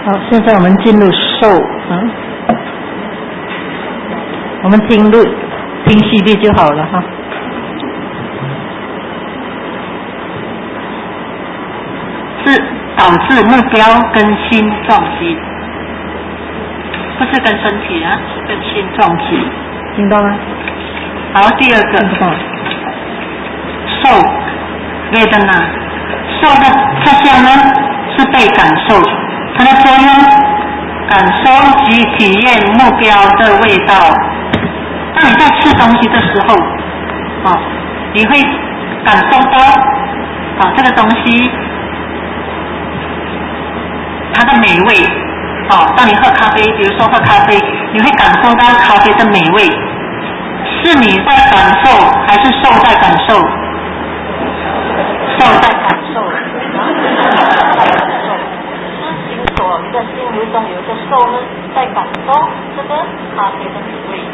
好，现在我们进入受，我们听CD 就好了哈。 是导致目标跟心撞击，不是跟身体啊，是跟心撞击， 听到吗？ 好，第二个，受vedana，受的特项呢是被感受，它的作用感受及体验目标的味道。当你在吃东西的时候，你会感受到这个东西它的美味。当你喝咖啡，比如说喝咖啡，你会感受到咖啡的美味。是你在感受还是受在感受？受在感受。心所一个心流中有一个受呢，在感受这个咖啡的美味。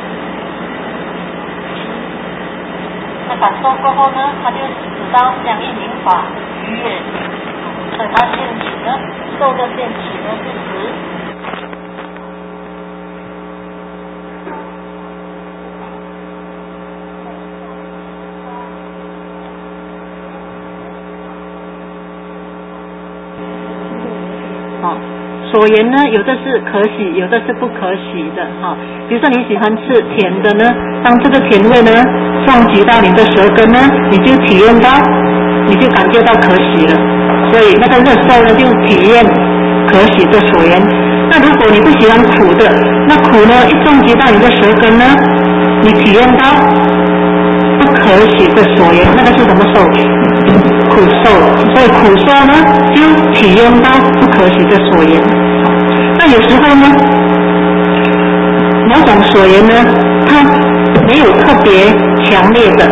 那感受过后呢，它就使到相应明法愉悦，所以它现起呢，受的现起呢是指。所言呢，有的是可喜，有的是不可喜的比如说你喜欢吃甜的呢，当这个甜味呢撞击到你的舌根呢，你就体验到，你就感觉到可喜了。所以那个乐受呢，就体验可喜的所言。那如果你不喜欢苦的，那苦呢一撞击到你的舌根呢，你体验到不可喜的所言，那个是什么受？苦受。所以苦受呢，就体验到不可喜的所言。那有时候呢，某种所言呢，它没有特别强烈的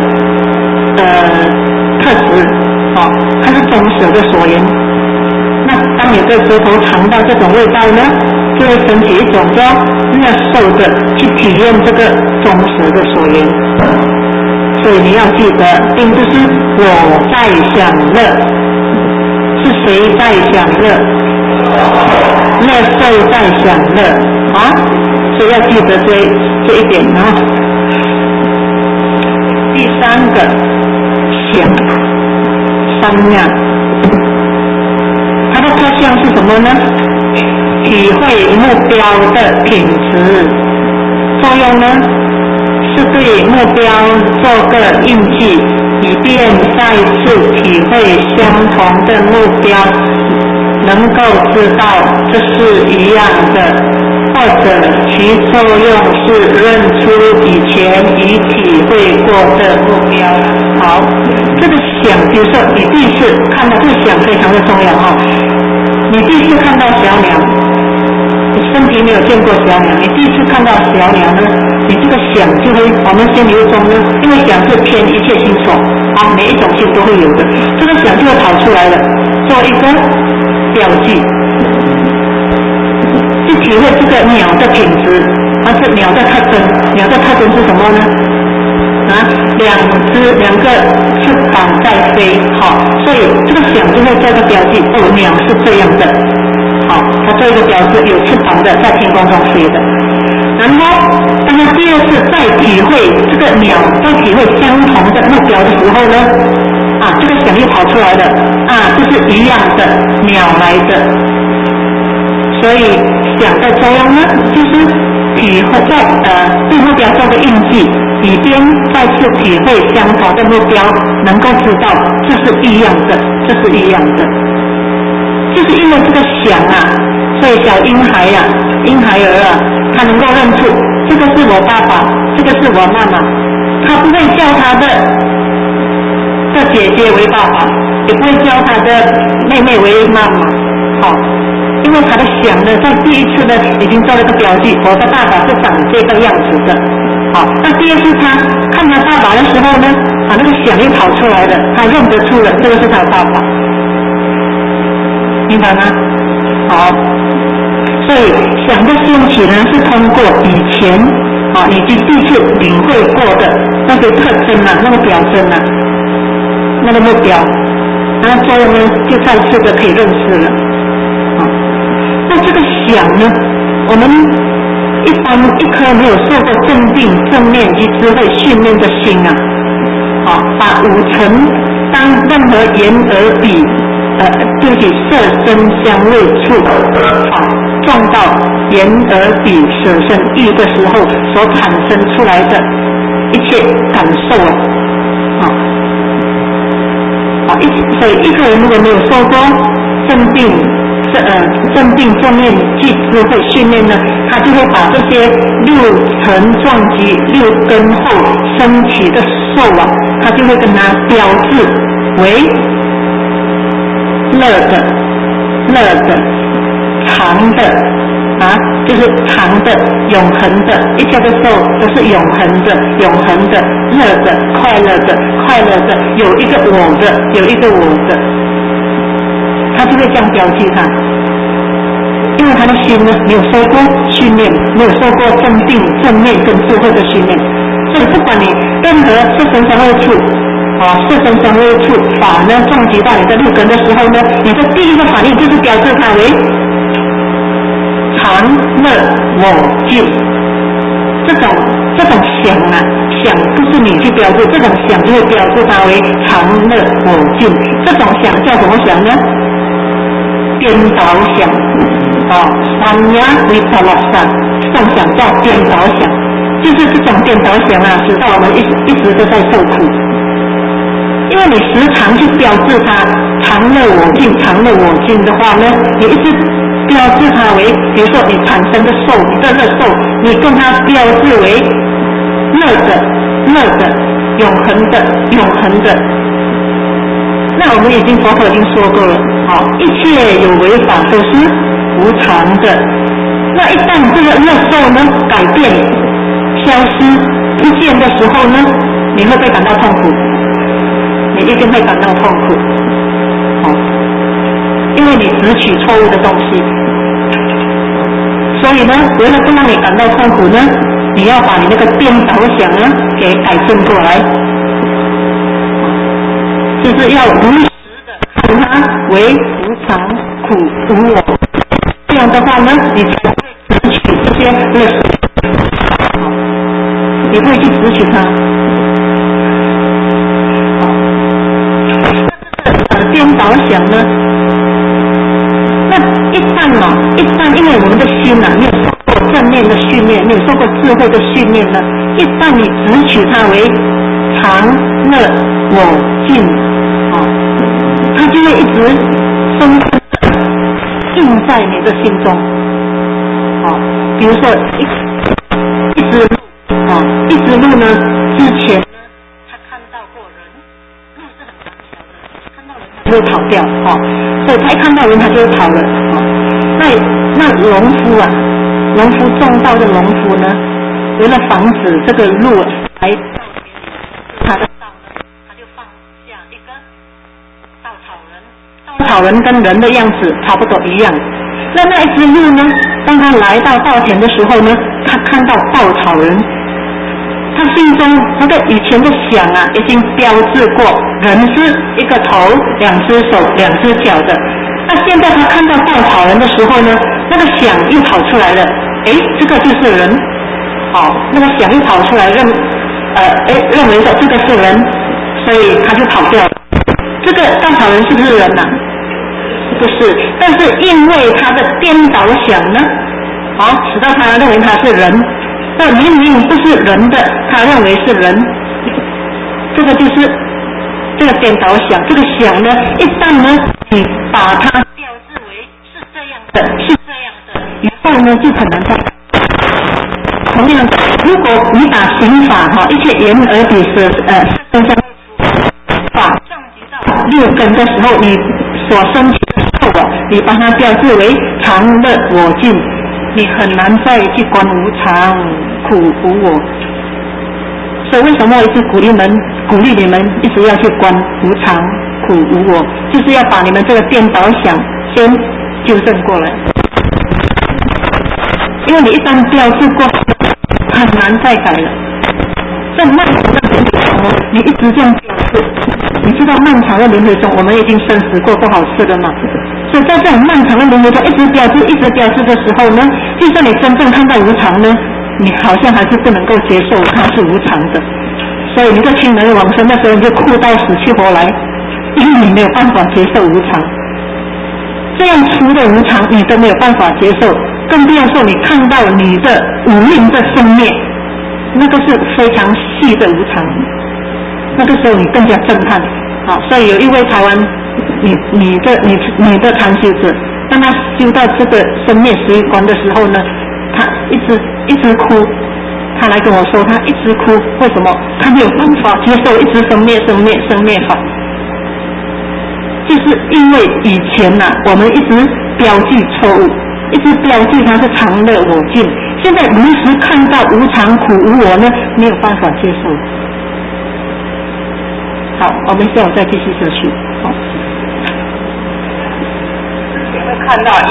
特质，它是中舌的所言。那当你的舌头尝到这种味道呢，就会升起一种叫乐受的去体验这个中舌的所言。所以你要记得，并不是我在享乐，是谁在享乐？乐受在享乐所以要记得这一点第三个想三样，它的特项是什么呢？体会目标的品质，作用呢是对目标做个印记，以便再次体会相同的目标，能够知道这是一样的，或者其作用是认出以前已体会过的目标。好，这个想，比如说你第一次看到这个想非常的重要你第一次看到小鸟，你生平没有见过小鸟，你第一次看到小鸟呢，你这个想就会，我们心流中呢，因为想是偏一切心所每一种心都会有的，这个想就会跑出来了，做一个标记，去体会这个鸟的品质，它是鸟的特征。鸟的特征是什么呢？两个翅膀在飞，所以这个想就会做一个标记，鸟是这样的，它做一个标志，有翅膀的在天空中飞的。然后当他第二次再体会这个鸟，再体会相同的目标的时候呢，这个想又跑出来了，这是一样的鸟来的。所以想的作用呢，就是体会对目标做个印记，以便再次体会相同的目标，能够知道这是一样的，这是一样的。就是因为这个想所以小婴孩婴孩儿他能够认出这个是我爸爸，这个是我妈妈，他不会叫他的姐姐为爸爸，也不会叫他的妹妹为妈妈，因为他的想呢，在第一次呢已经做了个标记，我的爸爸是长这个样子的，那第二次他看他爸爸的时候呢，那个想又跑出来了，他认得出了这个是他爸爸，明白吗？好，所以想的兴起呢，是通过以前已经第一次领会过的那个特征那个表征那个目标，然后作用呢就再次的可以认识了。 那这个想呢，我们一般一颗没有受过正定、正念及智慧训练的心啊，把五尘当任何眼耳鼻对不起，色身香味触撞到眼耳鼻舌身意的时候所产生出来的一切感受所以一个人如果没有受过正定正念及智慧训练呢，他就会把这些六尘撞击、六根后升起的受他就会跟他标志为乐的、长的就是长的、永恒的，一切的受都是永恒的、乐的、快乐的，有一个我的，他就会这样标记他。因为他的心呢没有受过训练，没有受过正定、正念跟智慧的训练，所以不管你任何色身香味触色身香味触法呢撞击到你的六根的时候呢，你的第一个反应就是标志它为常乐我净。这种想不是你去标志，这种想就会标志它为常乐我净。这种想叫什么想呢？颠倒想三呀维塔拉萨，这种想叫颠倒想，就是这种颠倒想使到我们一直都在受苦。因为你时常去标志它常乐我净的话呢，你一直标志它为，比如说你产生的受，你的乐受，你跟它标志为乐的、永恒的。那我们佛陀已经说过了，一切有为法都是无常的。那一旦这个乐受呢改变、消失、不见的时候呢，你会不会感到痛苦？你一定会感到痛苦，因为你执取错误的东西。所以呢，为了不让你感到痛苦呢，你要把你那个颠倒想呢给改正过来，就是要如实的看它为无常、苦、无我。这样的话呢，你才会执取这些乐受，你不会去执取它。颠倒想呢，那一旦因为我们的心没有受过正念的训练，没有受过智慧的训练呢，一旦你执取它为常乐我净它就会一直深刻的印在你的心中比如说一直路呢，之前他看到过人，路是很胆小的，看到人他就会跑掉所以他一看到人他就会跑了那农夫种稻的农夫呢，为了防止这个鹿来他的稻呢，他就放下一个稻草人跟人的样子差不多一样。那一只鹿呢，当他来到稻田的时候呢，他看到稻草人，他心中那个以前的想已经标志过人是一个头、两只手、两只脚的。那现在他看到稻草人的时候呢，那个想又跑出来了，这个就是人，那个想又跑出来认为说这个是人，所以他就跑掉了。这个稻草人是不是人不是，但是因为他的颠倒想呢，使到他认为他是人，那明明不是人的，他认为是人，这个就是这个颠倒想。这个想呢，一旦呢你把它标志为是这样的，以后呢就很难再改。同样的，如果你把刑法一切眼耳鼻舌身香法撞击到六根的时候，你所升起的受你把它标志为常乐我净，你很难再去观无常、苦、无我。所以为什么我一直鼓励你们一直要去观无常、苦、无我，就是要把你们这个颠倒想先纠正过来。因为你一旦标志过，很难再改了。在漫长的轮回中，你一直这样标志，你知道漫长的轮回中，我们已经生死过不好吃的吗？ 所以在这种漫长的轮回中一直标志的时候呢，就算你真正看到无常呢，你好像还是不能够接受它是无常的。所以你在亲人往生的时候，你就哭到死去活来，因为你没有办法接受无常。这样粗的无常你都没有办法接受，更不要说你看到你的无命的生灭，那个是非常细的无常，那个时候你更加震撼。好，所以有一位台湾你的禅修者，当他修到这个生灭十一关的时候呢，他一直哭，他来跟我说他一直哭，为什么？他没有办法接受一直生灭好，就是因为以前我们一直标记错误，一直标记它是常乐我净，现在如实看到无常苦无我呢，没有办法接受。好，我们下午再继续下去。好，也会看到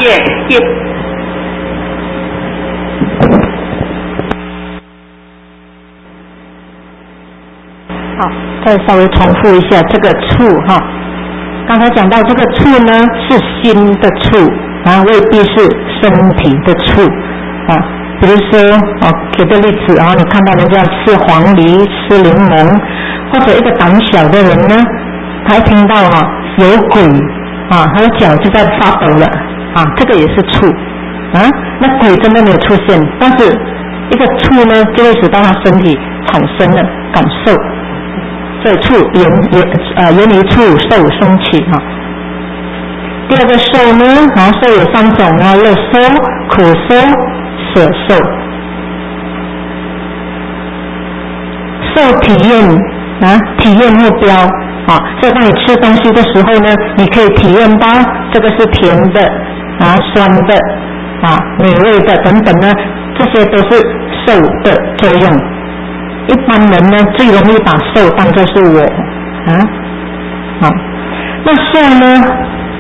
好，再稍微重复一下这个处哈。刚才讲到这个处呢是心的处，未必是身体的处啊。比如说给个例子你看到人家吃黄梨、吃柠檬，或者一个胆小的人呢，他一听到有鬼他的脚就在发抖了这个也是处那鬼真的没有出现，但是一个处呢就会使到他身体产生了感受，所以处源于处受生起第二个受呢受有3种乐受、苦受、舍受。受体验目标所以当你吃东西的时候呢，你可以体验到这个是甜的酸的美味的等等呢，这些都是受的作用。一般人呢最容易把受当作是我那受呢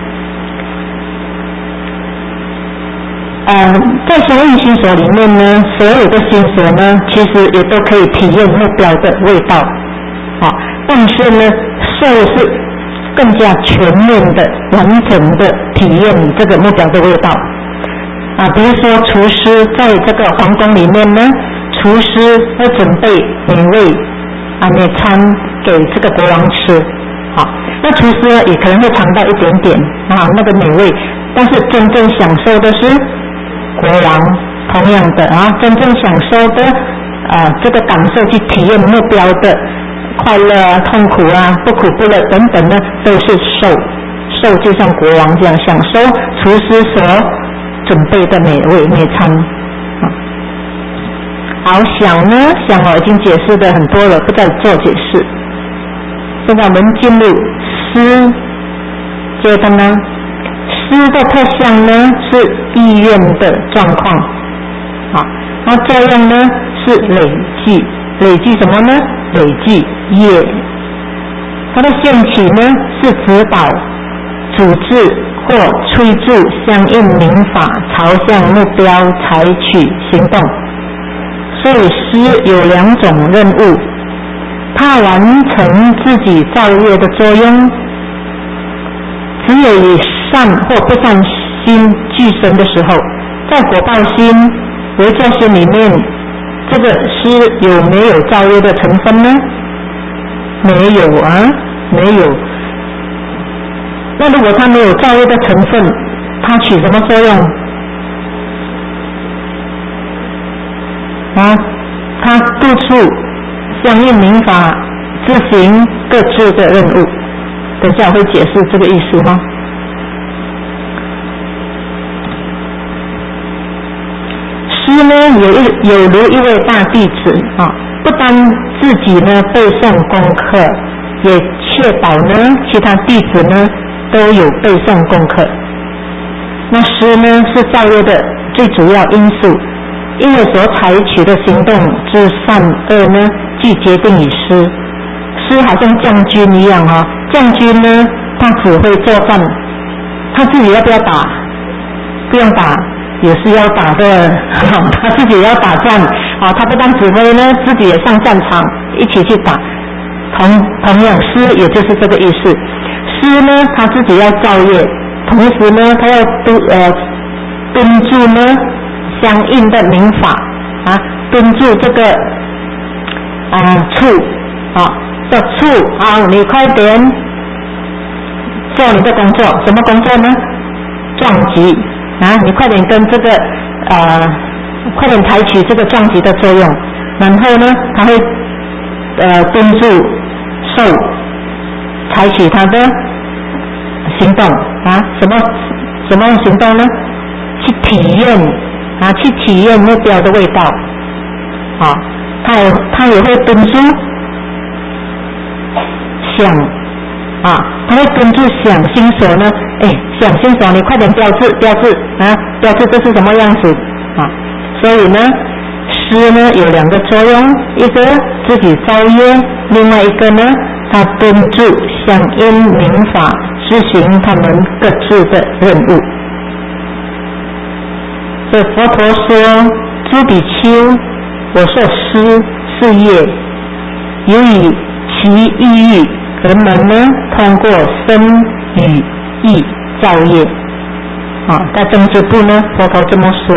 在生命心所里面呢，所有的心所呢其实也都可以体验目标的味道但是呢受是更加全面的完整的体验这个目标的味道比如说厨师在这个皇宫里面呢，厨师会准备美味美餐给这个国王吃那厨师呢也可能会尝到一点点那个美味，但是真正享受的是国王。同样的真正享受的这个感受去体验目标的快乐痛苦不苦不乐等等呢，都是受就像国王这样享受厨师所准备的美味美餐好，想呢想已经解释的很多了，不再做解释。现在我们进入思阶段呢，思的特项呢是意愿的状况那作用呢是累积什么呢？累积业。它的现起呢是指导、组织或催促相应明法朝向目标采取行动。所以思有2种任务，它完成自己造业的作用，只有以善或不善心俱生的时候，在果报心、为作心里面，这个思有没有造业的成分呢？没有没有。那如果它没有造业的成分，它起什么作用？它督促相应明法执行各自的任务。等下我会解释这个意思师呢有如一位大弟子不单自己呢背诵功课，也确保呢其他弟子呢都有背诵功课。那师呢是造业的最主要因素，因为所采取的行动之善恶呢既决定于师。师好像将军一样将军呢他只会作战，他自己要不要打？不用打，也是要打的他自己也要打仗他不但指挥呢，自己也上战场一起去打。同样师也就是这个意思，师呢他自己要造业， 同时呢，他要敦住呢相应的民法啊，敦住这个处啊的处啊，你快点做你的工作，什么工作呢？撞击啊，你快点跟这个快点采取这个撞击的作用，然后呢，他会敦住受采取他的行动啊，什么行动呢？去体验啊，去体验目标的味道啊，他也会敦住想啊，他会敦住想心所呢，想心所你快点标志啊，标志这是什么样子啊？所以呢，诗呢有两个作用，一个自己造业，另外一个呢，他敦住相应民法，执行他们各自的任务。所以佛陀说：“诸比丘，我说诗是业，由于其意欲，人们呢通过身语意造业。”啊，在政治部呢，佛陀这么说。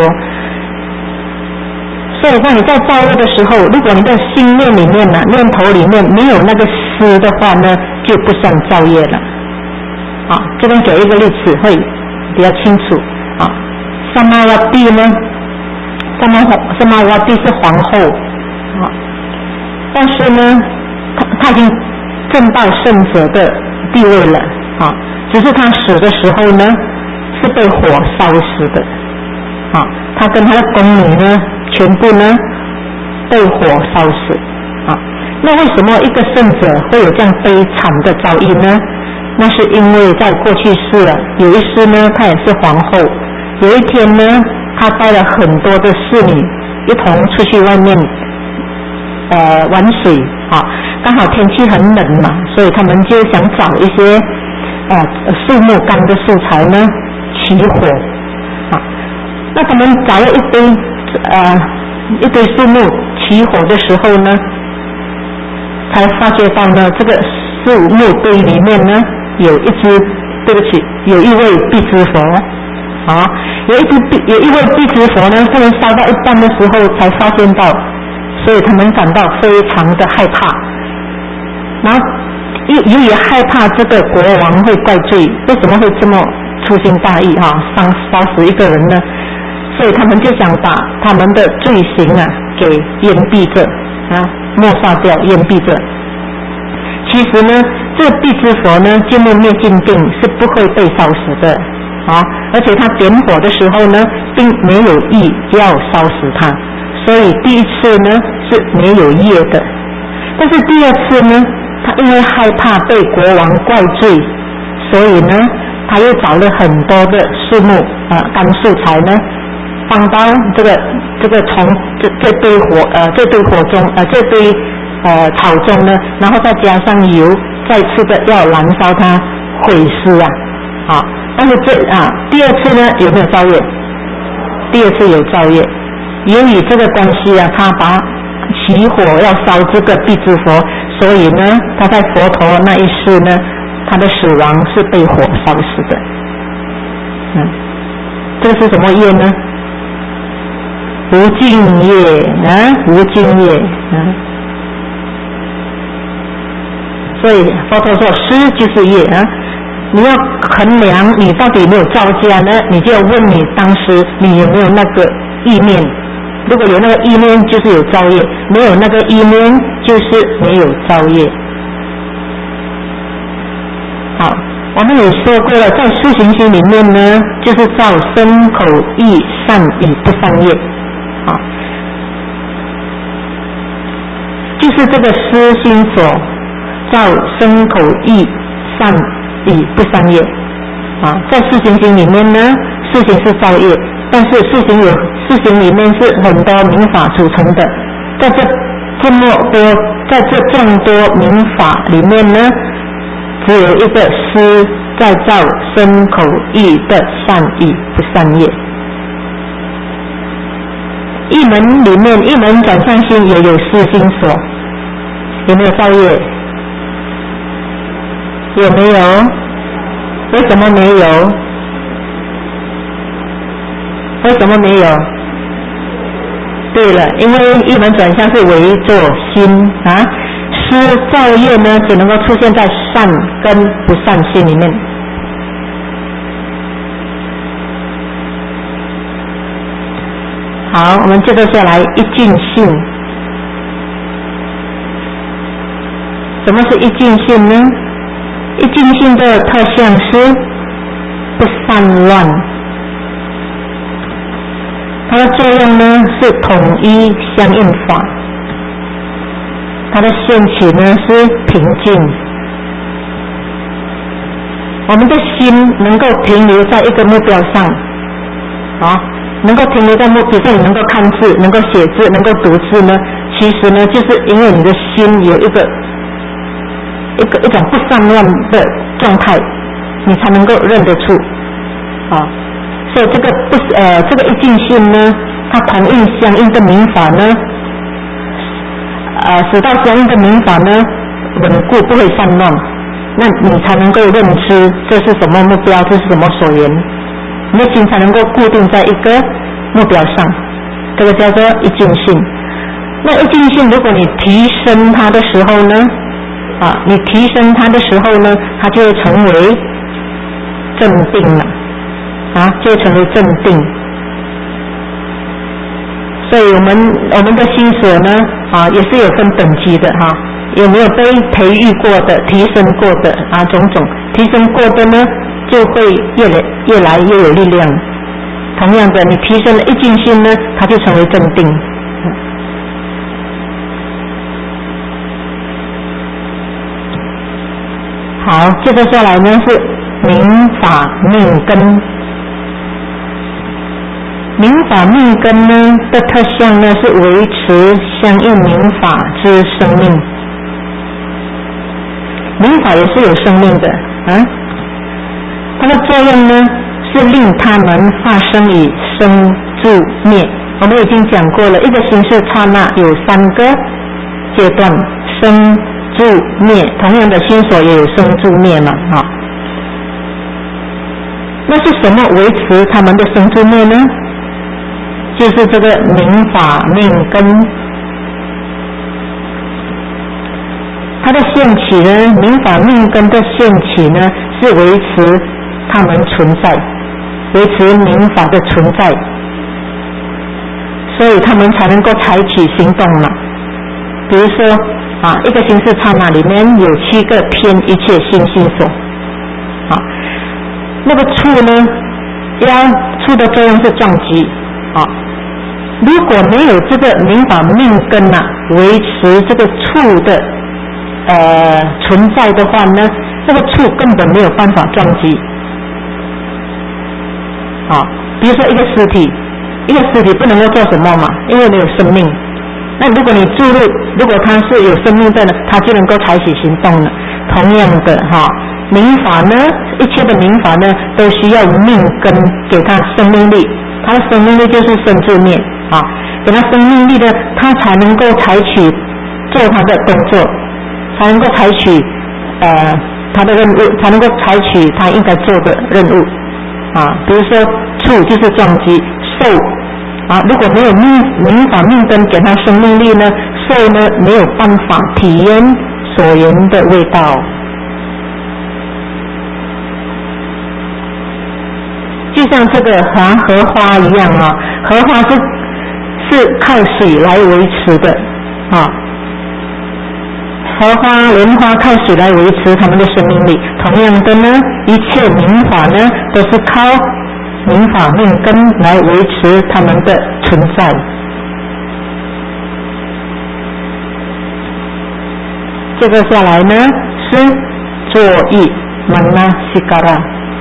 所以说你在造业的时候，如果你的心念里面呢，念头里面没有那个思的话呢，就不算造业了。啊，这边给一个例子会比较清楚。啊，萨玛瓦蒂呢，萨玛瓦蒂是皇后，啊，但是呢，她已经证到圣者的地位了，啊，只是她死的时候呢，是被火烧死的。啊，他跟他的宫女呢，全部呢被火烧死。啊，那为什么一个圣者会有这样悲惨的遭遇呢？那是因为在过去世了，有一世呢，他也是皇后。有一天呢，他带了很多的侍女一同出去外面玩水。啊，刚好天气很冷嘛，所以他们就想找一些树木干的素材呢起火。啊，那他们找了一堆树木起火的时候呢，才发觉到呢，这个树木堆里面呢有一位辟支佛。啊，有一位辟支佛呢，他们烧到一半的时候才发现到，所以他们感到非常的害怕。然后由于害怕这个国王会怪罪，为什么会这么粗心大意啊，烧死一个人呢？所以他们就想把他们的罪行啊给淹蔽着啊，抹杀掉，淹蔽着。其实呢，这个辟支佛呢，见了灭尽定是不会被烧死的啊，而且他点火的时候呢，并没有意要烧死他，所以第一次呢是没有业的。但是第二次呢，他因为害怕被国王怪罪，所以呢，他又找了很多的树木干素材呢，放到这堆火中这堆草中呢，然后再加上油，再次的要燃烧它毁尸啊。好，但是第二次呢有没有造业？第二次有造业，由于这个关系啊，他把起火要烧这个辟支佛，所以呢，他在佛陀那一世呢，他的死亡是被火烧死的。这是什么业呢？无尽业啊，无尽业啊。所以佛陀说，施就是业啊。你要衡量你到底有没有造假呢？你就要问你当时你有没有那个意念。如果有那个意念，就是有造业；没有那个意念，就是没有造业。好，我们也说过了，在四行心里面呢，就是造身口意善与不善业。啊，就是这个思心所造身口意善与不善业。啊，在四行心里面呢，四行是造业，但是四行里面是很多民法组成的，在这众多民法里面呢，只有一个思在造身口意的善与不善业。一门里面，一门转向心也有四心所，有没有造业？有没有？为什么没有？ 为什么没有？对了，因为一门转向是为作心啊，施造业呢只能够出现在善跟不善心里面。好，我们接着下来一尽性。什么是一尽性呢？一尽性的特相是不散乱，它的作用呢是统一相应法，它的现起呢是平静。我们的心能够停留在一个目标上，能够停留在比如说你能够看字，能够写字，能够读字呢，其实呢就是因为你的心有一种不散乱的状态，你才能够认得出所以这个一尽性呢，它同应相应的明法呢，使到相应的明法呢稳固，不会散乱，那你才能够认知这是什么目标，这是什么所缘，你的心才能够固定在一个目标上，这个叫做一尽性。那一尽性如果你提升它的时候呢，你提升它的时候呢，它就会成为正定了，就会成为正定。所以我们的心所呢，也是有分等级的有没有被培育过的、提升过的种种，提升过的呢，就会越来越有力量。同样的，你提升了一尽性呢，它就成为正定。好，接着下来呢是明法命根。明法命根呢的特相呢是维持相应明法之生命。明法也是有生命的它的作用呢是令它们发生以生住灭。我们已经讲过了，一个心识刹那有3个阶段，生住灭，同样的心所也有生住灭嘛那是什么维持他们的生住灭呢？就是这个明法命根。它的现起呢，明法命根的现起呢是维持他们存在，维持明法的存在，所以他们才能够采取行动嘛。比如说一个心识刹那里面有7个偏一切心心所那个触呢，触的作用是撞击如果没有这个明法命根维持这个触的存在的话呢，那个触根本没有办法撞击比如说一个尸体不能够做什么嘛，因为没有生命。那如果你注入，如果它是有生命在呢，它就能够采取行动了。同样的明法呢，一切的明法呢都需要命根给它生命力，它的生命力就是生住灭给它生命力呢，它才能够采取做它的动作，才能够采取它的任务，才能够采取它应该做的任务比如说触就是撞击，受如果没有明法命根给它生命力呢，受呢没有办法体验所缘的味道。就像这个荷花一样荷花是靠水来维持的荷花莲花靠水来维持它们的生命力。同样的呢，一切明法呢都是靠明法命根来维持它们的存在。接着下来呢是作意Manasikara。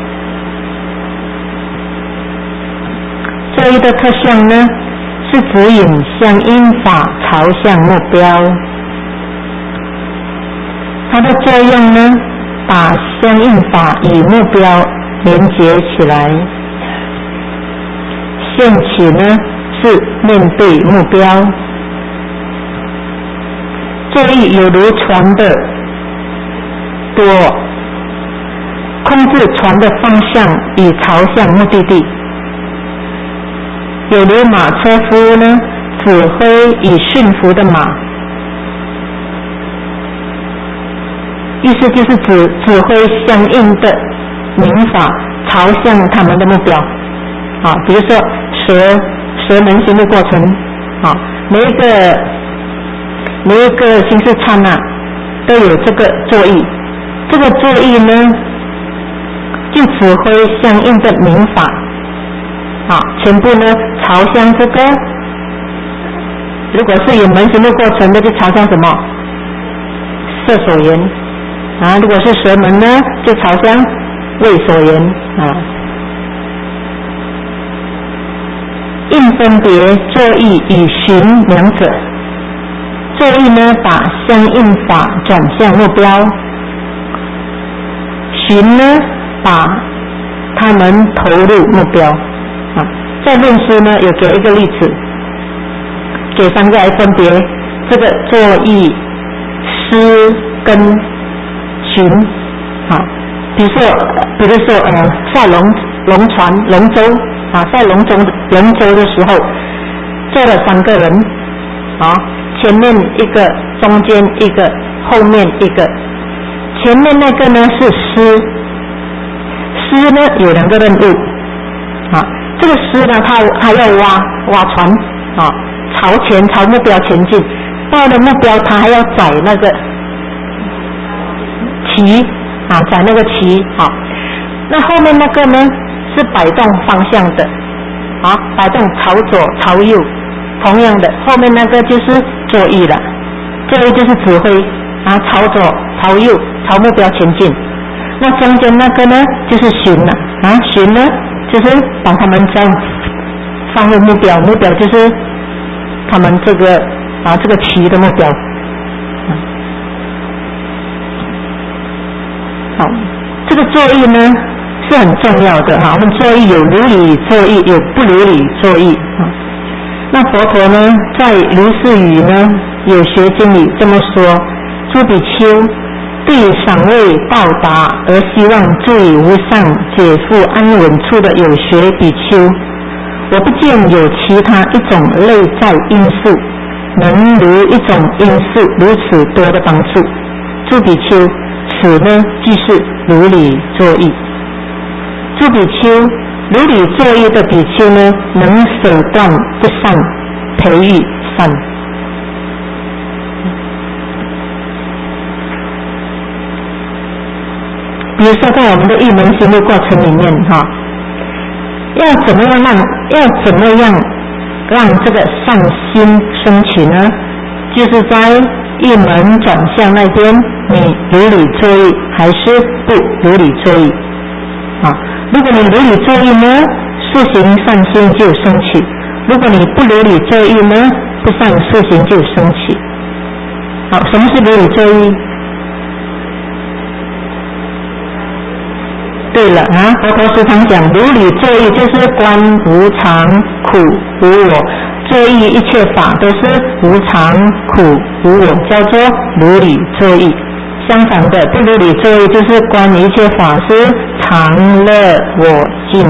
作意的特相呢是指引相应法朝向目标，它的作用呢把相应法与目标连结起来。现起呢是面对目标，作意有如船的舵，控制船的方向与朝向目的地。 有如马车夫呢，指挥以驯服的马，意思就是指挥相应的民法朝向他们的目标啊，比如说蛇门行的过程啊，每一个形式刹那都有这个作意，这个作意呢就指挥相应的民法啊，全部呢朝向这个，如果是有门行的过程的就朝向什么射手缘啊，如果是蛇门呢就朝向卫所缘啊。应分别作意与循两者，作意呢把相应法转向目标，循呢把他们投入目标啊。在论书呢有给一个例子，给3个来分别这个作意、思跟循啊。比如说在龙舟啊，在龙舟的时候坐了3个人啊，前面一个，中间一个，后面一个。前面那个呢是师呢有2个任务啊，这个师呢他要挖船啊，朝目标前进，到了目标他还要载那个旗啊，载那个旗啊。那后面那个呢是摆动方向的啊，摆动朝左朝右，同样的后面那个就是作意了，作意就是指挥啊，朝左朝右朝目标前进。那中间那个呢就是循了啊，循呢就是把他们再放入目标就是他们这个旗的目标。好，这个作意呢是很重要的哈，我们作意有如理作意，有不如理作意啊。那佛陀呢在如是语呢有学经里这么说：诸比丘，对尚未到达而希望住以无上解脱安稳处的有学比丘，我不见有其他一种内在因素能如一种因素如此多的帮助。诸比丘，此呢即是如理作意。诸比丘，如理作意的比丘呢，能手断不善，培育善。比如说在我们的一门行路过程里面哈，要怎么样让这个善心升起呢？就是在一门转向那边，你如理作意还是不如理作意啊？如果你如理作意呢，速行善心就升起；如果你不如理作意呢，不善速行就升起。好，什么是如理作意？对了啊，佛陀时常讲如理作意就是观无常苦无我，作意一切法都是无常苦无我，叫做如理作意。相反的，不如理作意就是观一切法是常乐我净。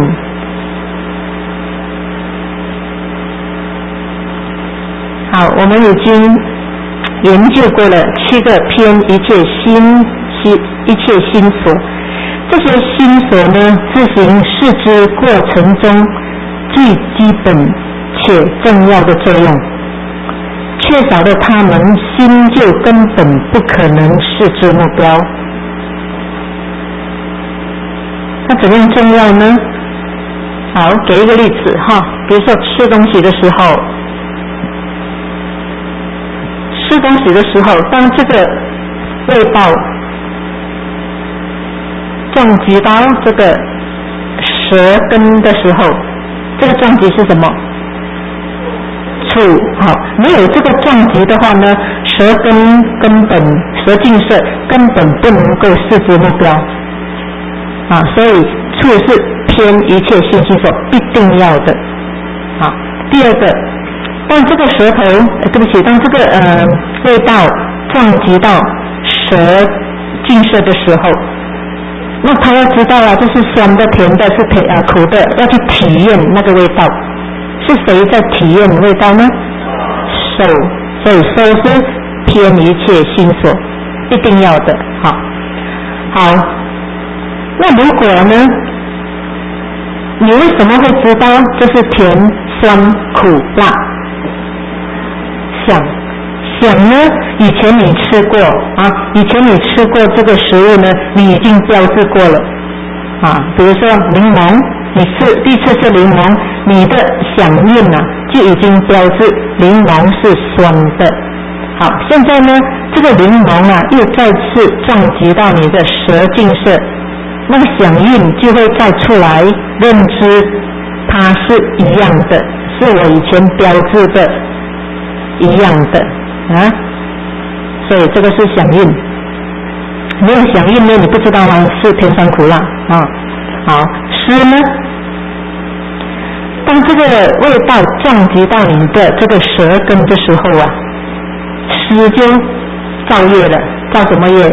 好，我们已经研究过了7个偏一切心所。这些心所呢，自行视之过程中最基本且重要的作用，缺少了他们，心就根本不可能视之目标。那怎么样重要呢？好，给一个例子哈，比如说吃东西的时候，当这个味道撞击到这个舌根的时候，这个撞击是什么？触。好，没有这个撞击的话呢，舌净色根本不能够视之目标啊，所以触是偏一切心所必定要的啊。第二个，当这个舌头当这个味道撞击到舌净色的时候，那他要知道啊，这是酸的、甜的、是苦的，要去体验那个味道是谁在体验味道呢？受，所以受是偏一切心所，一定要的。好，那如果呢？你为什么会知道这是甜、酸、苦、辣？想呢？以前你吃过以前你吃过这个食物呢，你已经标志过了比如说柠檬，你第一次吃柠檬，你的响应就已经标志柠檬是酸的。好，现在呢，这个柠檬又再次撞击到你的舌境色，那个响应就会再出来认知它是一样的，是我以前标志的一样的所以这个是响应。没有响应呢，你不知道它是甜酸苦辣好，湿呢，当这个味道撞击到你的这个舌根的时候湿就造业了。造什么业？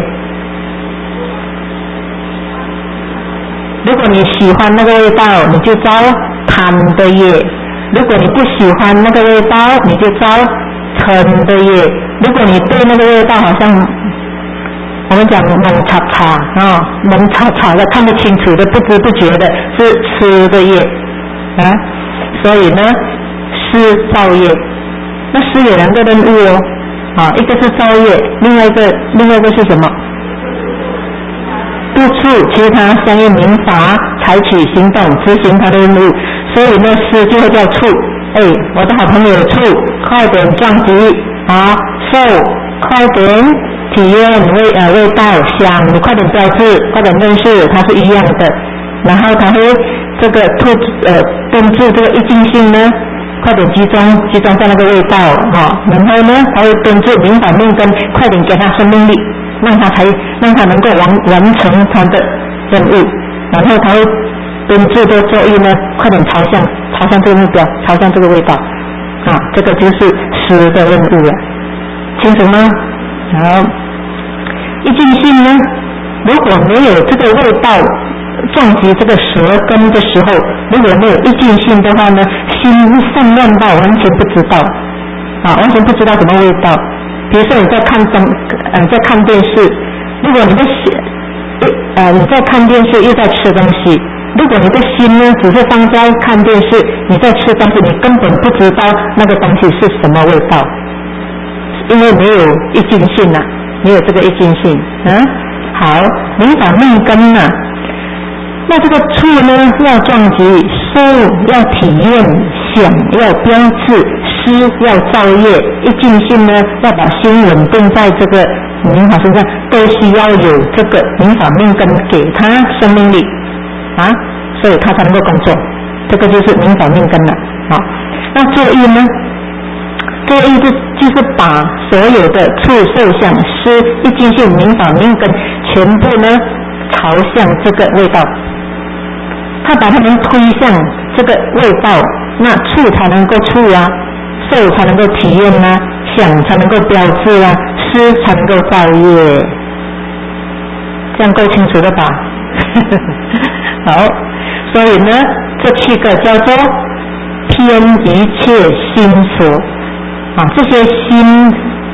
如果你喜欢那个味道，你就造贪的业；如果你不喜欢那个味道，你就造嗔的业。如果你对那个味道好像我们讲蒙查查的，看不清楚的，不知不觉的，是吃的业所以呢，是造业。那是有两个任务一个是造业，另外一个是什么？督促其他相应民法采取行动执行他的任务。所以呢，是就会叫触。我的好朋友触，快点撞击受，快点体验味道，想你快点标志，快点认识，它是一样的。然后它会这个根治这个一境性呢，快点集中在那个味道然后呢，它会根治明法命根，快点给它生命力，让它能够完成它的任务。然后它会根治的作用呢，快点朝向这个目标，朝向这个味道这个就是湿的任务了，清楚吗？好，一境性呢，如果没有这个味道撞击这个舌根的时候，如果没有一境性的话呢，心散乱到完全不知道完全不知道什么味道。比如说你在看电视，如果你在看电视又在吃东西，如果你的心呢只是放在看电视，你在吃东西，你根本不知道那个东西是什么味道，因为没有一境性没有这个一境性好，明法命根那这个触呢要撞击，受要体验，想要标志，思要造业，一境性呢要把心稳定在这个明法身上，都需要有这个明法命根给他生命力所以他才能够工作。这个就是明法命根了那作意呢？作意就是把所有的触受想思一境性明法命根全部呢朝向这个味道，他把他们推向这个味道，那触才能够触受才能够体验想才能够标志思才能够造业。这样够清楚了吧？好，所以呢，这7个叫做偏一切心所这些心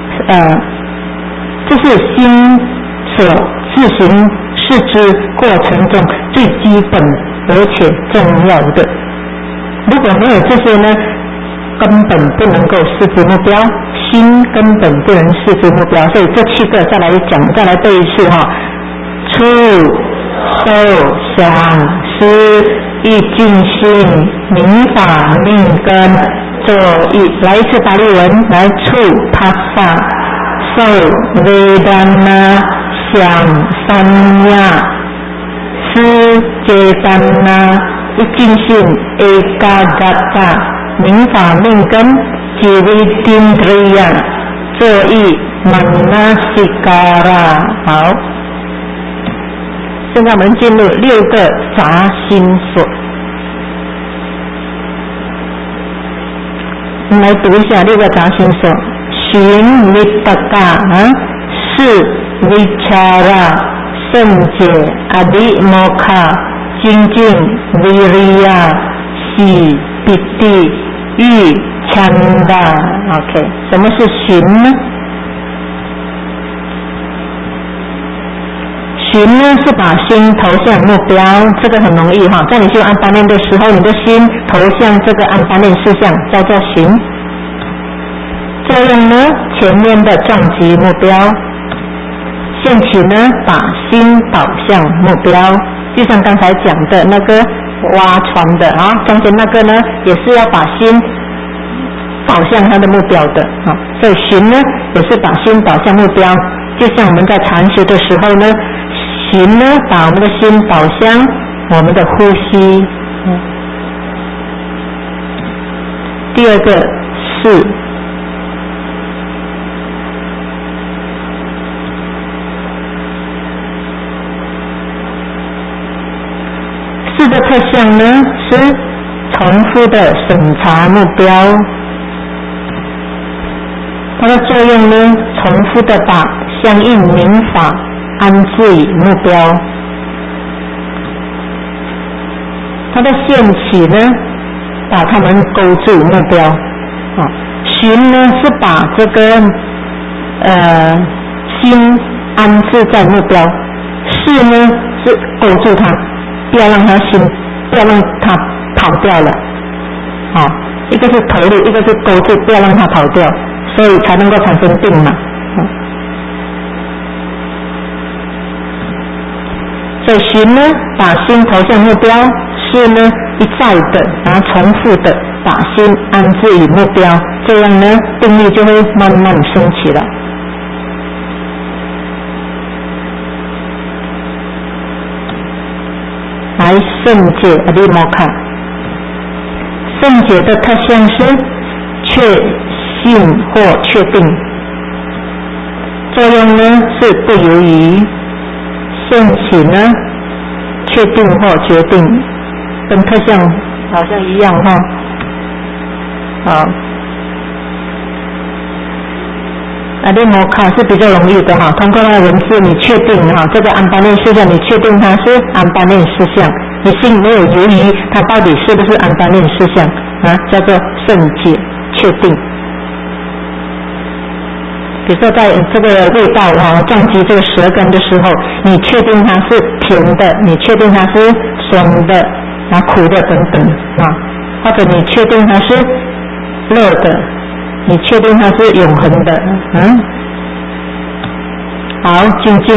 这是心所自行事之过程中最基本而且重要的。如果没有这些呢，根本不能够视之目标，心根本不能视之目标。所以这7个再来背一次触、受、想、思、意境性、明法命根、作意。来一次法律文，来触帕萨、受维丹那、想三亚、思揭丹那、一境性 ekagata、明法命根 jividindriya、作意 manasikara。好，现在我们进入6个杂心所。我们来读一下6个杂心所：寻 vittaka、是 vichara、圣解 adhimokkha、精进 viriya、喜 piti、 欲强大 OK， 什么是寻呢？寻呢是把心投向目标，这个很容易哈，在你修安般念的时候，你的心投向这个安般念事项，叫做寻。这样呢，前面的撞击目标，现起呢把心导向目标，就像刚才讲的那个挖船的啊，中间那个呢也是要把心导向他的目标的啊，所以寻呢也是把心导向目标，就像我们在禅修的时候呢，寻呢把我们的心导向我们的呼吸。第二个是四的特项呢是重复的审查目标，它的作用呢重复的把相应民法安置于目标，它的现起呢把它们勾住目标啊，寻呢是把这个心安置在目标，是呢是勾住它，不要让它心，不要让它跑掉了啊，一个是投入，一个是勾住，不要让它跑掉，所以才能够产生定嘛。所以寻呢把心投向目标，是呢一再的然后重复的把心安置于目标，这样呢定力就会慢慢升起了。来圣解阿利摩卡，圣解的特项是确信或确定，作用呢是不由于，现起呢确定或决定，跟特项好像一样哈。好，阿利摩卡是比较容易的哈，通过那个文字你确定哈，这个安般念事项你确定它是安般念事项，你心没有犹豫它到底是不是安般念事项啊，叫做圣解确定。比如说在这个味道啊撞击这个舌根的时候，你确定它是甜的，你确定它是酸的啊苦的等等啊，或者你确定它是乐的，你确定它是永恒的。好，精进，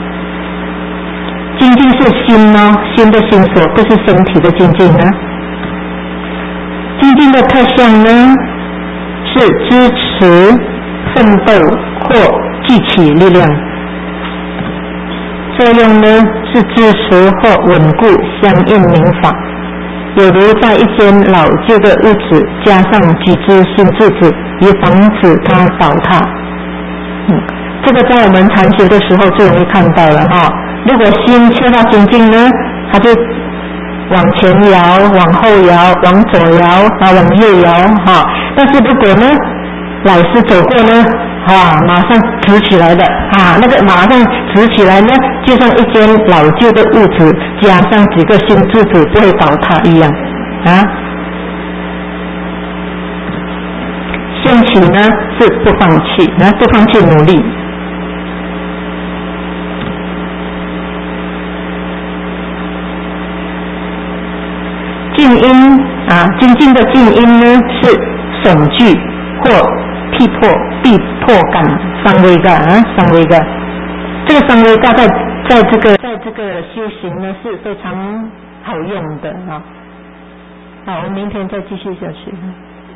精进是心哦，心的心所，不是身体的精进啊。精进的特项呢是支持奋斗或聚起力量，作用呢是支持或稳固相应民法，有如在一间老旧的屋子加上几只新柱子，以防止它倒塌。这个在我们禅修的时候就容易看到了哈。如果心缺乏精进呢，它就往前摇、往后摇、往左摇啊、往右摇哈。但是如果呢老师走过呢，马上直起来的啊，那个马上直起来呢，就像一间老旧的屋子加上几个新柱子不会倒塌一样啊。现起呢是不放弃，不放弃努力。静音啊，精进的静音呢是悚惧或逼迫感，三维感啊，三维感。这个三维感在这个修行呢是非常好用的啊。好，我们明天再继续下去。